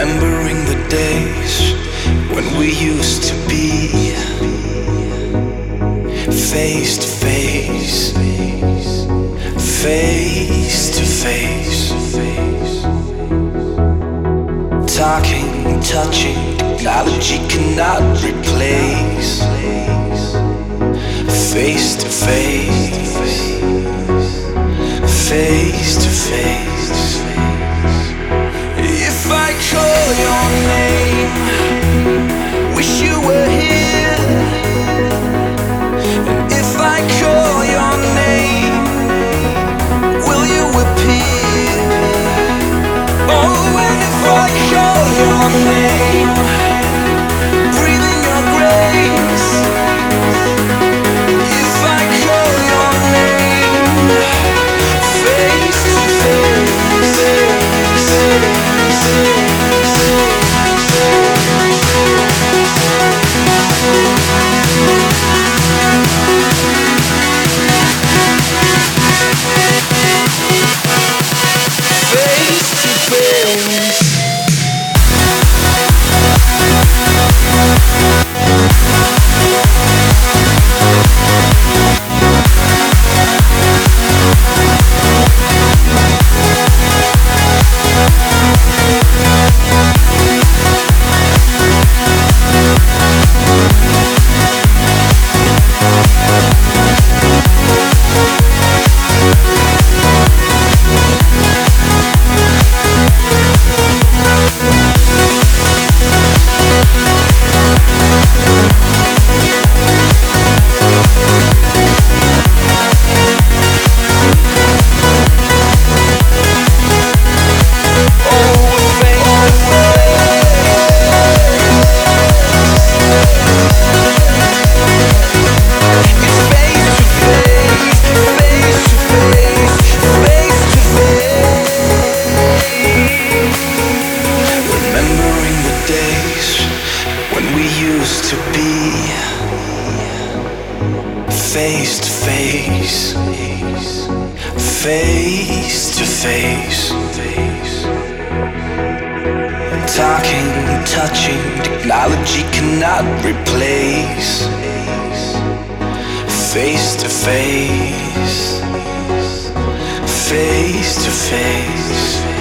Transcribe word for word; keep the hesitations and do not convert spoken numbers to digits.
Remembering the days when we used to be face to face, face to face, talking, touching, technology cannot replace face to face, face to face. If I call your name, wish you were here. And if I call your name, will you appear? Oh, and if I call your name, breathe in your grace. If I call your name, face to face, face to face, face to face, talking, touching, technology cannot replace face to face, face to face.